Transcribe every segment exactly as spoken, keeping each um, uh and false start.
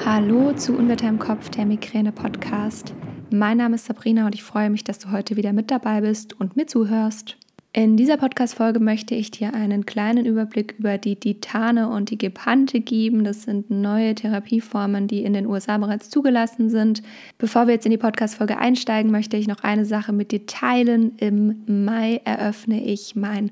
Hallo zu Unwetter im Kopf, der Migräne-Podcast. Mein Name ist Sabrina und ich freue mich, dass du heute wieder mit dabei bist und mir zuhörst. In dieser Podcast-Folge möchte ich dir einen kleinen Überblick über die Ditane und die Gepante geben. Das sind neue Therapieformen, die in den U S A bereits zugelassen sind. Bevor wir jetzt in die Podcast-Folge einsteigen, möchte ich noch eine Sache mit dir teilen. Im Mai eröffne ich mein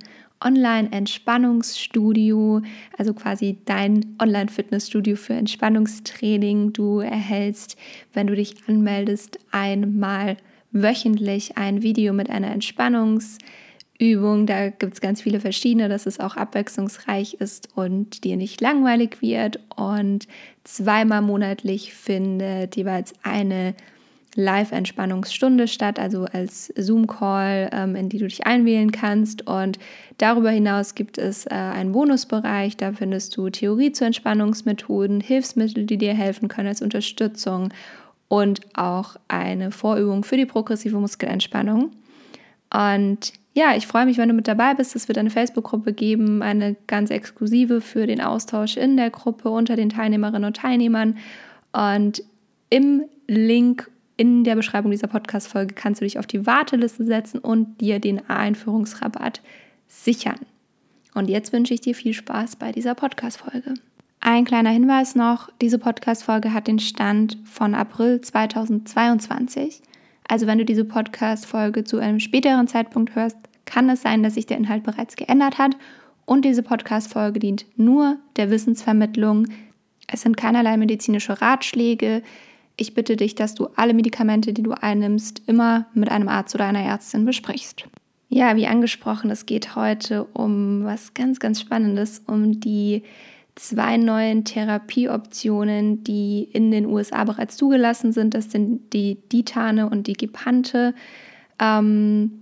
Online-Entspannungsstudio, also quasi dein Online-Fitnessstudio für Entspannungstraining. Du erhältst, wenn du dich anmeldest, einmal wöchentlich ein Video mit einer Entspannungsübung. Da gibt es ganz viele verschiedene, dass es auch abwechslungsreich ist und dir nicht langweilig wird. Und zweimal monatlich findet jeweils eine Live-Entspannungsstunde statt, also als Zoom-Call, ähm, in die du dich einwählen kannst. Und darüber hinaus gibt es äh, einen Bonusbereich, da findest du Theorie zu Entspannungsmethoden, Hilfsmittel, die dir helfen können als Unterstützung und auch eine Vorübung für die progressive Muskelentspannung. Und ja, ich freue mich, wenn du mit dabei bist. Es wird eine Facebook-Gruppe geben, eine ganz exklusive für den Austausch in der Gruppe unter den Teilnehmerinnen und Teilnehmern. Und im Link in der Beschreibung dieser Podcast-Folge kannst du dich auf die Warteliste setzen und dir den Einführungsrabatt sichern. Und jetzt wünsche ich dir viel Spaß bei dieser Podcast-Folge. Ein kleiner Hinweis noch, diese Podcast-Folge hat den Stand von April zweitausendzweiundzwanzig. Also wenn du diese Podcast-Folge zu einem späteren Zeitpunkt hörst, kann es sein, dass sich der Inhalt bereits geändert hat. Und diese Podcast-Folge dient nur der Wissensvermittlung. Es sind keinerlei medizinische Ratschläge. Ich bitte dich, dass du alle Medikamente, die du einnimmst, immer mit einem Arzt oder einer Ärztin besprichst. Ja, wie angesprochen, es geht heute um was ganz, ganz Spannendes, um die zwei neuen Therapieoptionen, die in den U S A bereits zugelassen sind. Das sind die Ditane und die Gepante. Ähm,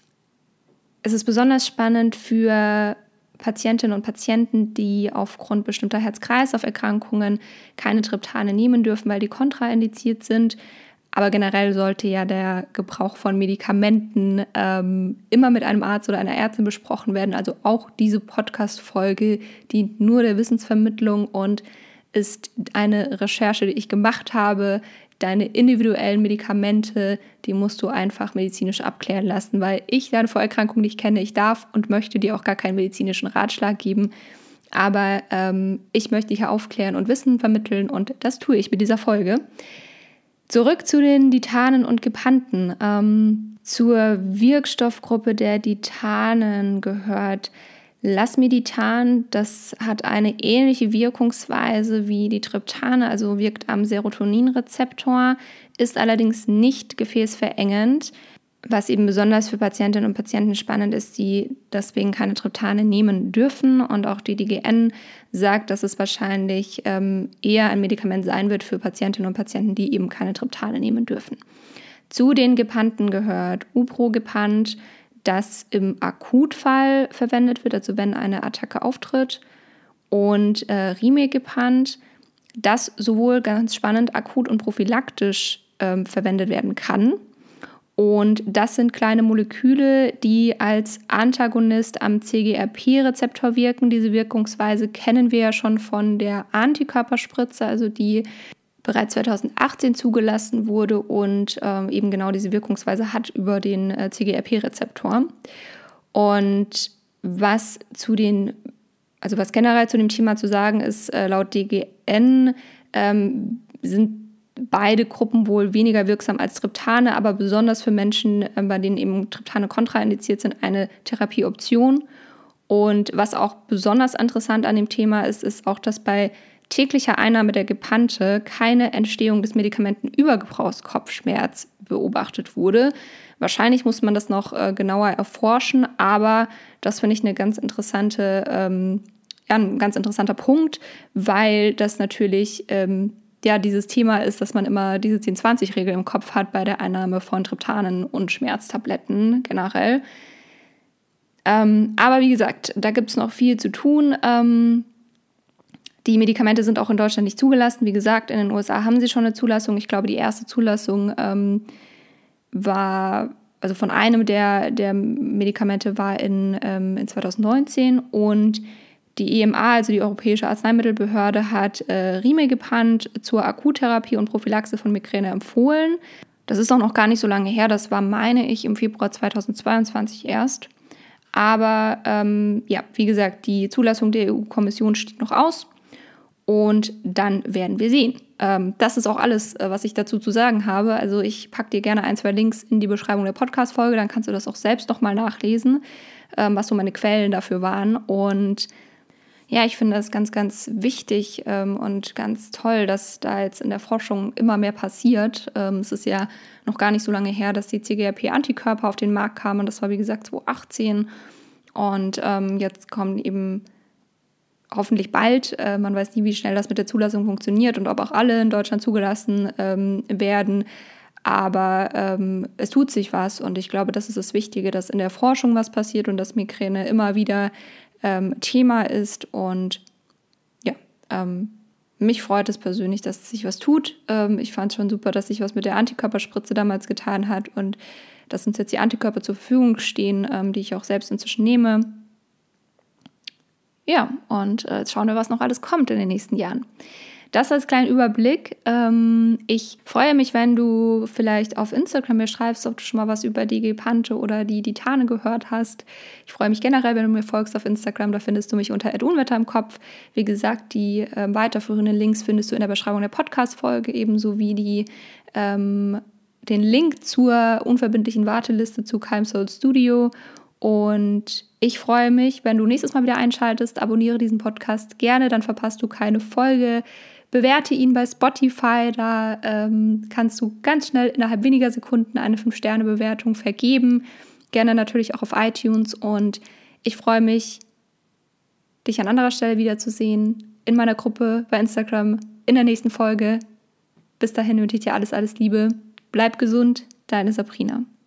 es ist besonders spannend für Patientinnen und Patienten, die aufgrund bestimmter Herz-Kreislauf-Erkrankungen keine Triptane nehmen dürfen, weil die kontraindiziert sind. Aber generell sollte ja der Gebrauch von Medikamenten ähm, immer mit einem Arzt oder einer Ärztin besprochen werden. Also auch diese Podcast-Folge dient nur der Wissensvermittlung und ist eine Recherche, die ich gemacht habe. Deine individuellen Medikamente, die musst du einfach medizinisch abklären lassen, weil ich deine Vorerkrankung nicht kenne. Ich darf und möchte dir auch gar keinen medizinischen Ratschlag geben. Aber ähm, ich möchte dich aufklären und Wissen vermitteln und das tue ich mit dieser Folge. Zurück zu den Ditanen und Gepanten. Ähm, zur Wirkstoffgruppe der Ditanen gehört Lasmiditan. Das hat eine ähnliche Wirkungsweise wie die Triptane, also wirkt am Serotoninrezeptor, ist allerdings nicht gefäßverengend, was eben besonders für Patientinnen und Patienten spannend ist, die deswegen keine Triptane nehmen dürfen. Und auch die D G N sagt, dass es wahrscheinlich ähm, eher ein Medikament sein wird für Patientinnen und Patienten, die eben keine Triptane nehmen dürfen. Zu den Gepanten gehört Uprogepant, das im Akutfall verwendet wird, also wenn eine Attacke auftritt, und äh, Rimegepant, das sowohl ganz spannend akut und prophylaktisch ähm, verwendet werden kann. Und das sind kleine Moleküle, die als Antagonist am C G R P-Rezeptor wirken. Diese Wirkungsweise kennen wir ja schon von der Antikörperspritze, also die bereits zweitausendachtzehn zugelassen wurde und ähm, eben genau diese Wirkungsweise hat über den äh, C G R P-Rezeptor. Und was zu den, also was generell zu dem Thema zu sagen ist, äh, laut D G N ähm, sind beide Gruppen wohl weniger wirksam als Triptane, aber besonders für Menschen, äh, bei denen eben Triptane kontraindiziert sind, eine Therapieoption. Und was auch besonders interessant an dem Thema ist, ist auch, dass bei täglicher Einnahme der Gepante keine Entstehung des Medikamentenübergebrauchskopfschmerz beobachtet wurde. Wahrscheinlich muss man das noch äh, genauer erforschen, aber das finde ich eine ganz interessante, ähm, ja, ein ganz interessanter Punkt, weil das natürlich ähm, ja dieses Thema ist, dass man immer diese zehn zwanzig Regel im Kopf hat bei der Einnahme von Triptanen und Schmerztabletten generell. Ähm, aber wie gesagt, da gibt es noch viel zu tun. Ähm, Die Medikamente sind auch in Deutschland nicht zugelassen. Wie gesagt, in den U S A haben sie schon eine Zulassung. Ich glaube, die erste Zulassung ähm, war, also von einem der, der Medikamente war in, ähm, in zweitausendneunzehn und Die E M A, also die Europäische Arzneimittelbehörde, hat äh, Rimegepant zur Akuttherapie und Prophylaxe von Migräne empfohlen. Das ist auch noch gar nicht so lange her, das war, meine ich, im Februar zweitausendzweiundzwanzig erst. Aber ähm, ja, wie gesagt, die Zulassung der E U-Kommission steht noch aus und dann werden wir sehen. Ähm, das ist auch alles, äh, was ich dazu zu sagen habe. Also ich packe dir gerne ein, zwei Links in die Beschreibung der Podcast-Folge, dann kannst du das auch selbst nochmal nachlesen, ähm, was so meine Quellen dafür waren. Und ja, ich finde das ganz, ganz wichtig ähm, und ganz toll, dass da jetzt in der Forschung immer mehr passiert. Ähm, es ist ja noch gar nicht so lange her, dass die C G R P-Antikörper auf den Markt kamen. Das war, wie gesagt, zweitausendachtzehn. Und ähm, jetzt kommen eben hoffentlich bald, äh, man weiß nie, wie schnell das mit der Zulassung funktioniert und ob auch alle in Deutschland zugelassen ähm, werden. Aber ähm, es tut sich was und ich glaube, das ist das Wichtige, dass in der Forschung was passiert und dass Migräne immer wieder ähm, Thema ist. Und ja, ähm, mich freut es persönlich, dass sich was tut. Ähm, ich fand es schon super, dass sich was mit der Antikörperspritze damals getan hat und dass uns jetzt die Antikörper zur Verfügung stehen, ähm, die ich auch selbst inzwischen nehme. Ja, und äh, jetzt schauen wir, was noch alles kommt in den nächsten Jahren. Das als kleinen Überblick. Ähm, ich freue mich, wenn du vielleicht auf Instagram mir schreibst, ob du schon mal was über die Gepante oder die Ditane gehört hast. Ich freue mich generell, wenn du mir folgst auf Instagram. Da findest du mich unter at unwetter im Kopf. Wie gesagt, die äh, weiterführenden Links findest du in der Beschreibung der Podcast-Folge, ebenso wie die, ähm, den Link zur unverbindlichen Warteliste zu Calm Soul Studio. Und ich freue mich, wenn du nächstes Mal wieder einschaltest. Abonniere diesen Podcast gerne, dann verpasst du keine Folge. Bewerte ihn bei Spotify, da ähm, kannst du ganz schnell innerhalb weniger Sekunden eine fünf Sterne Bewertung vergeben. Gerne natürlich auch auf iTunes und ich freue mich, dich an anderer Stelle wiederzusehen, in meiner Gruppe bei Instagram, in der nächsten Folge. Bis dahin wünsche ich dir alles, alles Liebe. Bleib gesund, deine Sabrina.